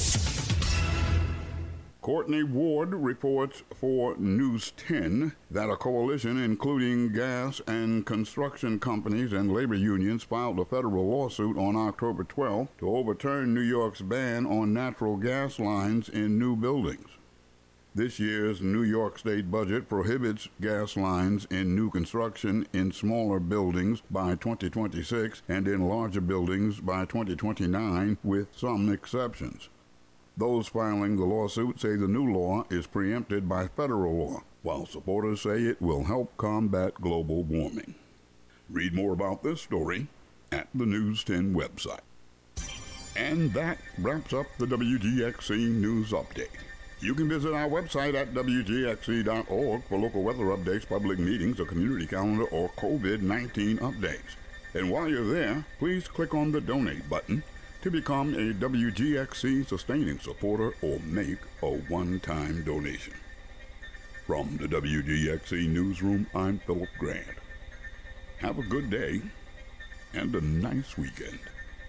Courtney Ward reports for News ten that a coalition including gas and construction companies and labor unions filed a federal lawsuit on October twelfth to overturn New York's ban on natural gas lines in new buildings. This year's New York State budget prohibits gas lines in new construction in smaller buildings by twenty twenty-six and in larger buildings by twenty twenty-nine, with some exceptions. Those filing the lawsuit say the new law is preempted by federal law, while supporters say it will help combat global warming. Read more about this story at the News ten website. And that wraps up the W G X C News Update. You can visit our website at W G X C dot org for local weather updates, public meetings, a community calendar, or COVID nineteen updates. And while you're there, please click on the donate button to become a W G X C sustaining supporter or make a one-time donation. From the W G X C Newsroom, I'm Philip Grant. Have a good day and a nice weekend.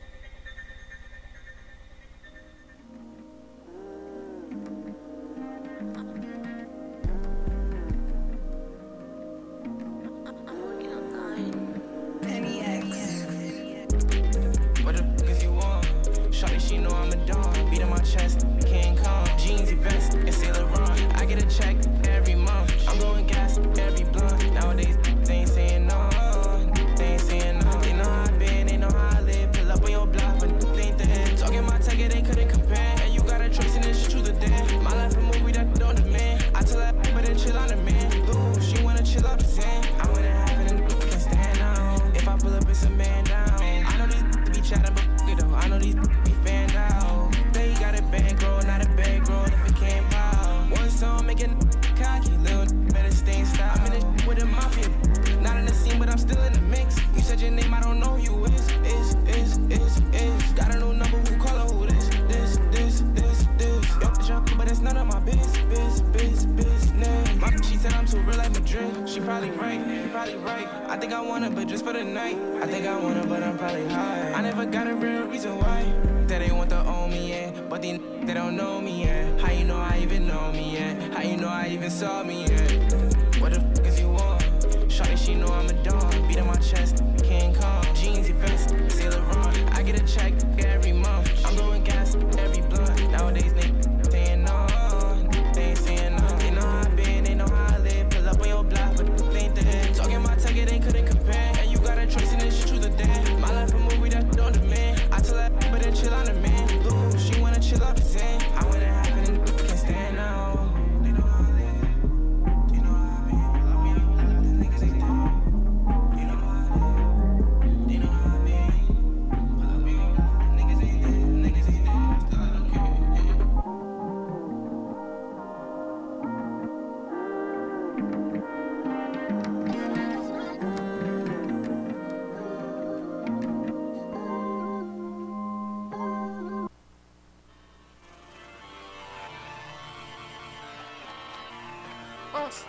Chest, King Kong, jeans, vest, and Saint Laurent. I get a check every month. I'm blowing gas every blunt. Nowadays, they ain't saying no. They ain't saying no. They know how I been, they know how I live. Pull up on your block, but they ain't there. Talking my ticket, they couldn't compare. And you got a choice in this truth or dare. My life a movie that don't demand. I tell her, but then chill on the man. Ooh, she wanna chill out the sand. I went and half it and can stand out. If I pull up, it's a man down. I know these be chatting, but f it though. I know these be fanned out. Got a bankroll, not a bankroll if it came out. One song making cocky, little better stay in style. I'm in the with the mafia, not in the scene, but I'm still in the mix. You said your name, I don't know who you is. Is, is, is, is. Got a new number, who call her who this? This, this, this, this. Yo, jump, but it's none of my biz, biz, biz, business. My, she said I'm too real like Madrid. She probably right, she probably right. I think I want her, but just for the night. I think I want her, but I'm probably high. I never got a real reason why. That they want to own me, yeah. But they, they don't know me, yeah. How you know I even know me, yeah? How you know I even saw me, yeah? What the f*** is you want? Shawty, she know I'm a dog. Beat on my chest, King Kong. Jeans, vest, Saint Laurent. I get a check every month. I'm blowing gas every blunt. Nowadays, they saying no. They ain't saying no. They know how I been, they know how I live. Pull up on your block, but they ain't there. Talking my ticket, they couldn't compare. And you got a choice in this truth or dare. My life a movie that don't demand. I tell her, but then chill on the man. Ooh, she wanna chill out the sand. I went and half it and can't stand now. They know how I live. They know how I been. Pull up on your block, the niggas ain't there. They know how I live. They know how I been. Pull up on your block, the niggas ain't there. The niggas ain't there. Still I don't care. Us.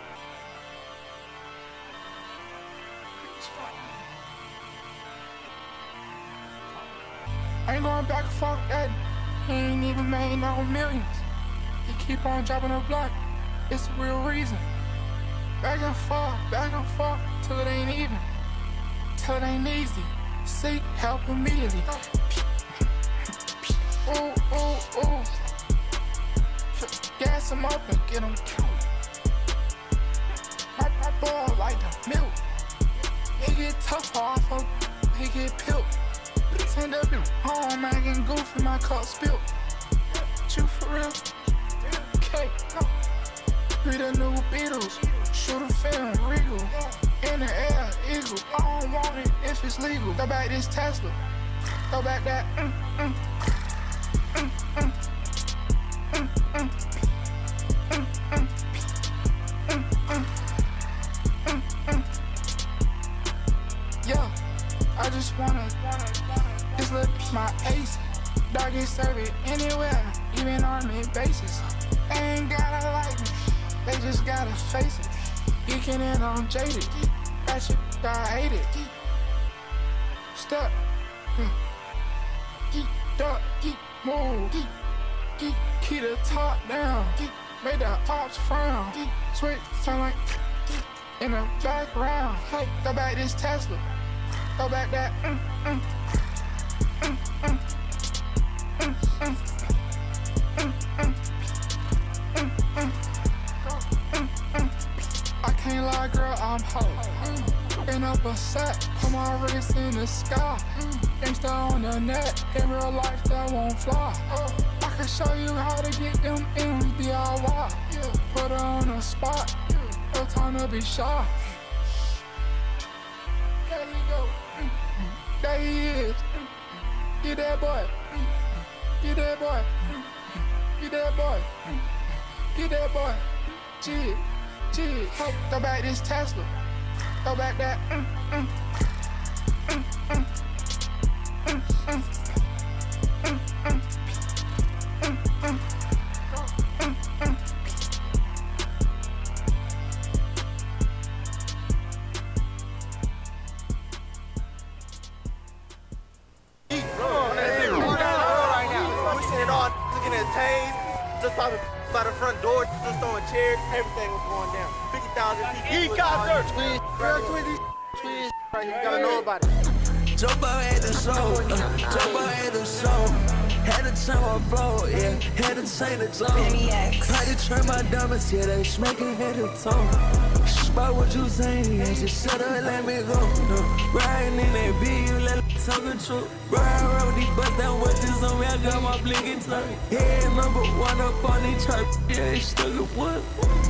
I ain't going back and fuck that. He ain't even made no millions. He keep on dropping the block. It's the real reason. Back and forth, back and forth, till it ain't even. Till it ain't easy. Seek help immediately. Ooh, ooh, ooh. Gas him up and get him killed. My, my boy like the milk. He get tough off of, he get pilled. Send up home, I get goofy, my cup spilled. You for real? Okay, be the new Beatles. Shoot a film, regal. In the air, eagle. I don't want it if it's legal. Throw back this Tesla. Throw back that. Mm, mm, mm, mm, mm, mm, mm, mm, mm, mm, mm, mm. Yeah, I just wanna, wanna, wanna. This little my ace. Doggy serve it anywhere, even army bases. They ain't gotta like me, they just gotta face it. Geeking in on jaded, that shit I hate it. Step, geek up, geek move, geek, geek, keep the top down, geek, make the ops frown, geek, switch sound like in the background. Hey, throw back this Tesla, throw back that. Mm, mm, mm, mm, mm, mm, mm, mm, mm, mm, mm, mm. I can't lie, girl, I'm hot. Been up a set, put my wrist in the sky. Gangsta on the net, in real life that won't fly. I can show you how to get them M's D I Y. Put her on the spot, no time to be shy. There you go, there he is. Get that boy, get that boy, get that boy, get that boy. Jig, jig, hey, throw back this Tesla, throw back that. Mm, mm, mm, mm, mm, mm, mm, mm, mm, mm, mm, mm. Pushing it all, looking at Taze, just by the, by the front door, just throwing chairs, everything was going down. fifty thousand people. Helicopter! Twins, real twins, twins, right here, you gotta know about it. Jump out at the show, uh, jump out at the show. Had to turn my flow, yeah, had to change the tone. Had to turn my diamonds, yeah, they smacking head to toe. About what you saying, yeah, just shut up and let me go. Uh, riding in that beat, you let me talk the truth. Ride around with these bust down watches on me, I got my blinking turn. Yeah, number one up on these chart, yeah, it's stuck at one.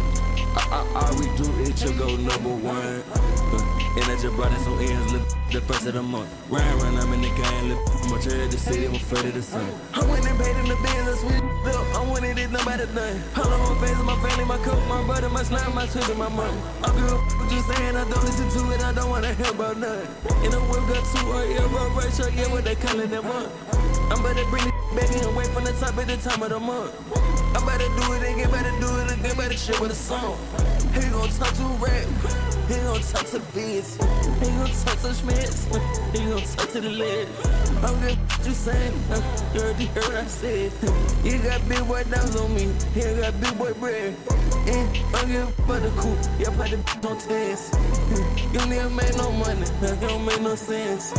I, I, all we do is to go number one. Uh, and I just brought in some ends, lip, the first of the month. Ryan, run, I'm in the game, lip, much of the city, I'm afraid of the sun. I went and paid in the business, we up, I wanted it, nobody done. All on my face, my family, my coat, my brother, my slime, my sister, my mom. I'm good, what you saying, I don't listen to it, I don't wanna hear about none. In the whip, got two or yeah, bro, right shirt, yeah, what they calling them up. I'm about to bring it back in, wait from the top at the time of the month. I'm about to do it again, better do it again, better shit with a song. He gon' talk to rap, he gon' talk to the beats, he gon' talk to Schmitz, he gon' talk to the lid. I'm good, what you saying, you already heard what I said. You got big boy downs on me, he got big boy bread. And I'm good for the coupe, yeah, play the bitch on test. You don't even make no money, you don't make no sense.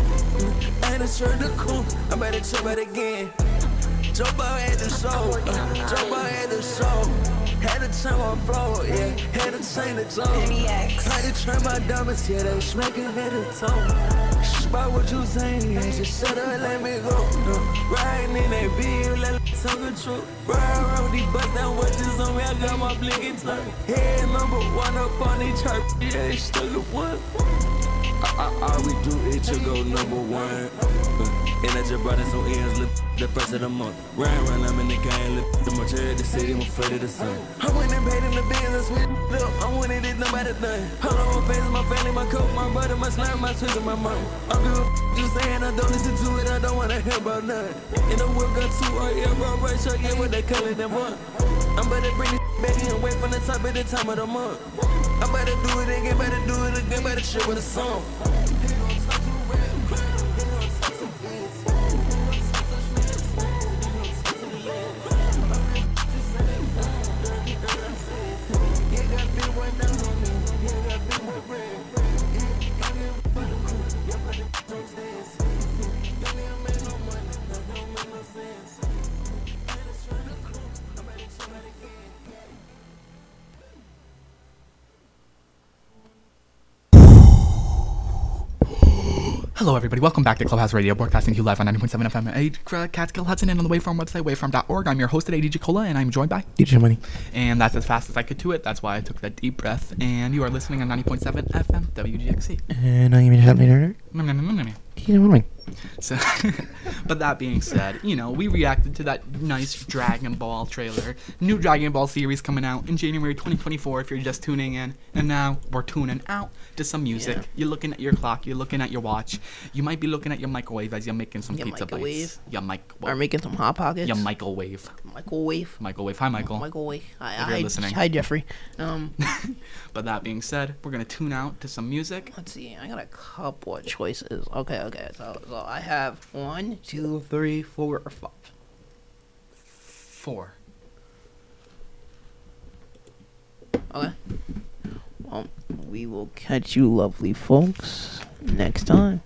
I ain't a shirt the coupe, I'm about to trip out again. Jump out at the show, uh, jump out at the show. Had to turn my flow, yeah, had to change the tone. Had to turn my diamonds, yeah, they smacking head to toe. About what you saying, yeah, just shut up and let me go. Uh, riding in that beat, you let me talk the truth. Ride around with these bust down watches on me, I got my blinking turn. Head number one up on these chart, yeah, it's stuck at one. I, I, all we do is to go number one. Uh, and I just brought in some ends, lip, the first of the month. Ryan, run, I'm in the game, lip, the much of the city, I'm afraid of the sun. I went and paid in the business, we up, I wanted it, nobody done. All on my face, my family, my coat, my brother, my slime, my sister, my mom. I'm good, you saying, I don't listen to it, I don't wanna hear about none. In the whip, got two or yeah, bro, right shirt, yeah, what they calling them up. I'm about to bring this back in, wait from the top at the time of the month. I'm about to do it again, better do it again, better shit with a song. Hello, everybody. Welcome back to Clubhouse Radio, broadcasting to you live on ninety point seven F M at Catskill Hudson and on the Waveform website, waveform dot org. I'm your host today, D J Cola, and I'm joined by D J Money. And that's as fast as I could do it. That's why I took that deep breath. And you are listening on ninety point seven F M W G X C. And I'm going to help me learn. No, no, no, no, no. D J Money. So, But that being said, you know, we reacted to that nice Dragon Ball trailer. New Dragon Ball series coming out in January twenty twenty-four if you're just tuning in. And now we're tuning out to some music. Yeah. You're looking at your clock. You're looking at your watch. You might be looking at your microwave as you're making some Your pizza microwave. bites. Your mic. Or making some Hot Pockets. Your microwave. Microwave. Microwave. Hi, Michael. Microwave. Hi, If you're hi, listening. hi, Jeffrey. Um, But that being said, we're going to tune out to some music. let's see. I got a couple of choices. Okay, okay. So, so I have one, two, three, four, or five. Four. Okay. Well, we will catch you, lovely folks, next time.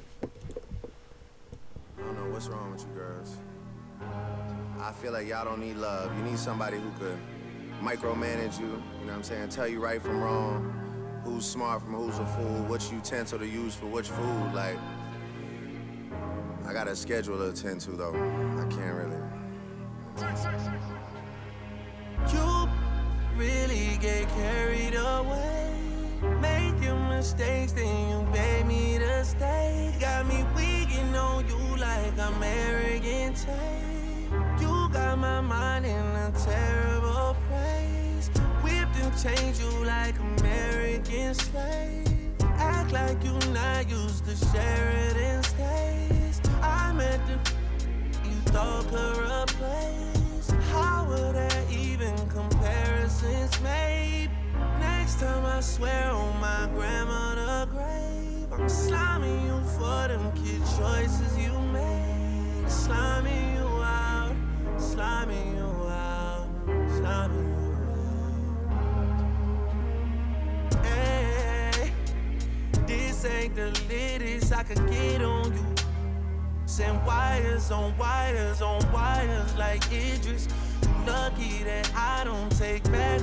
I don't know what's wrong with you girls. I feel like y'all don't need love. You need somebody who could micromanage you, you know what I'm saying? Tell you right from wrong, who's smart from who's a fool, which utensil to use for which food. Like, I got a schedule to attend to though. I can't really. You really get carried away, making mistakes, then you beg me to stay. Got me weaking on you like I'm arrogant tape. You got my mind in a terrible place, whipped and changed you like American slave. Act like you not used to Sheridan Stays. I'm at the you thought could replace. How were there even comparisons made? Next time I swear on my grandmother grave, I'm sliming you for them kid choices you made. Sliming you out, sliming you out, sliming you out. Hey, this ain't the latest I could get on you. Send wires on wires on wires like Idris. You lucky that I don't take back